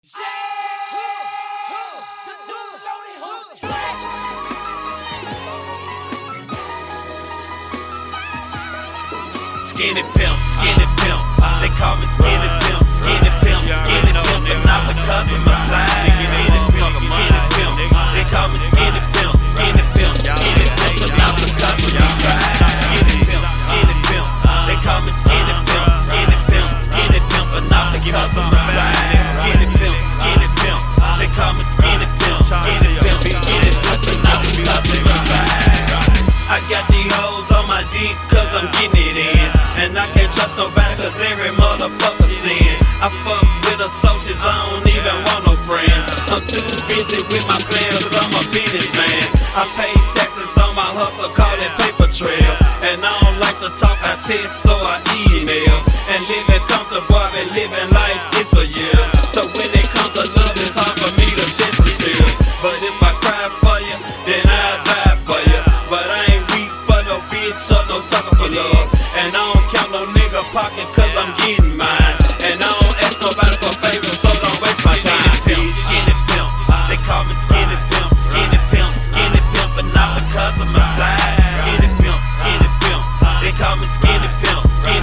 Skinny pimp, they call me skinny pimp, skinny pimp, but not because of my size. Skinny pimp, they call me skinny pimp, but not because of my size. Skinny pimp, they call me skinny pimp, but not because of my size. Skinny pimp, they call me skinny pimp, but not because of my size. I got these hoes on my dick 'cause I'm getting it in, and I can't trust nobody 'cause every motherfucker sin. I fuck with associates, I don't even want no friends. I'm too busy with my plans 'cause I'm a businessman. I pay taxes on my hustle, call it paper trail. And I don't like to talk, I text, so I email. And living comfortable, I've been living like this for years. So when it comes to love, it's hard for me to shed some tears. But if I cry for you, then I'll die for you. But I ain't weak for no bitch or no sucker for love. And I don't count no nigga pockets 'cause I'm getting mine. And I don't ask nobody for favors, so don't waste my time. Skinny pimp, they call me skinny pimp, but not because of my size. Skinny pimp, they call me skinny pimp,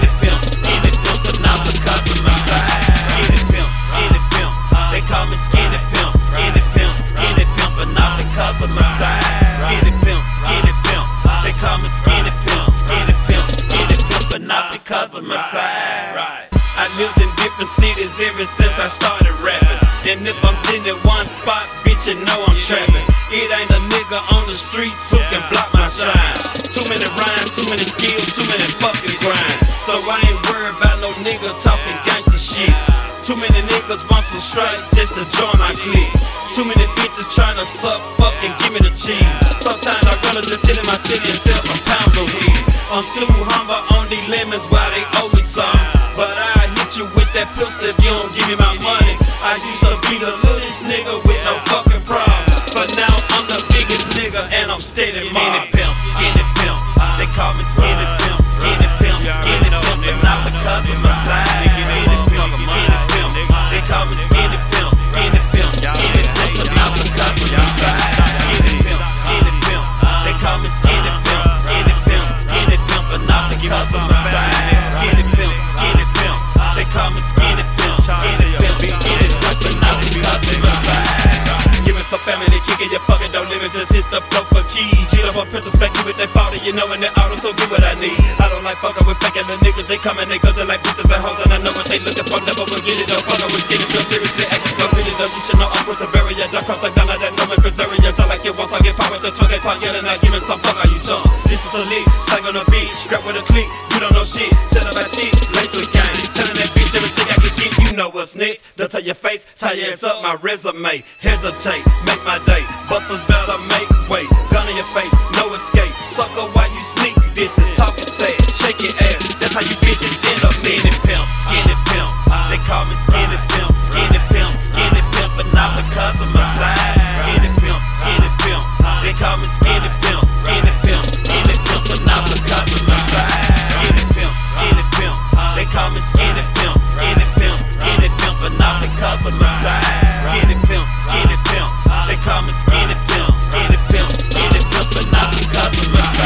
but not because of my size. Skinny pimp, they call me skinny pimp, but not because of my size. Skinny pimp, they call me skinny pimp, but not because of my size. I lived in different cities ever since I started rapping. And if I'm sitting in one spot, bitch, you know I'm trapping. It ain't a nigga on the streets who can block my shine. Too many rhymes, too many skills, too many fucking grinds. So I ain't worried about no nigga talking gangsta shit. Too many niggas want some stripes just to join my clique. Too many bitches tryna suck, fucking give me the cheese. Sometimes I rather just sit in my city and sell some pounds of weed. I'm too humble on these lemons while they owe me some. But I hit you with that pistol if you don't give me my money. I used to be the littlest nigga with no fucking problems, but now I'm the biggest nigga and I'm steady skinny pimp, they call me skinny pimp, but not because of my size. Skinny pimp, they call me skinny pimp, but not because of my size. Skinny pimp, they call me skinny pimp, but not because of my size. Skinny pimp, they call me skinny pimp, but not because of my size. Give me some family kicking, you fucking don't live it, just hit the flow for keys. Get up on perspective with that father, you know, and that auto, so get what I need. I don't like fucking with faking the niggas, they come and they cousin like bitches and hoes, and I know what they looking for, never will get it, don't fucking with skinny pimp, seriously, acting slow, really though, you should know I'm to bury ya, don't cross like down like that, no area, talk like it once, I get power with the 20 part, yelling out, give me some fuck, are you chump? This is the lead, slang on the beat, scrap with a clique, you don't know shit, set up my cheeks, lace with gang, telling that bitch everything I can get, you know what's next, don't tell your face, tie your ass up, my resume, hesitate, make my day, busters better make way, gun in your face, no escape, sucker why you sneak this and talk and say, shake your ass, that's how you bitches end up skinny pimp, they call me skinny pimp, but not because of my size. Skinny pimp, they call me skinny pimp, but not because of my size. Skinny pimp, they call me skinny pimp, but not because of my size. Skinny pimp, they call me skinny pimp, but not because of my size.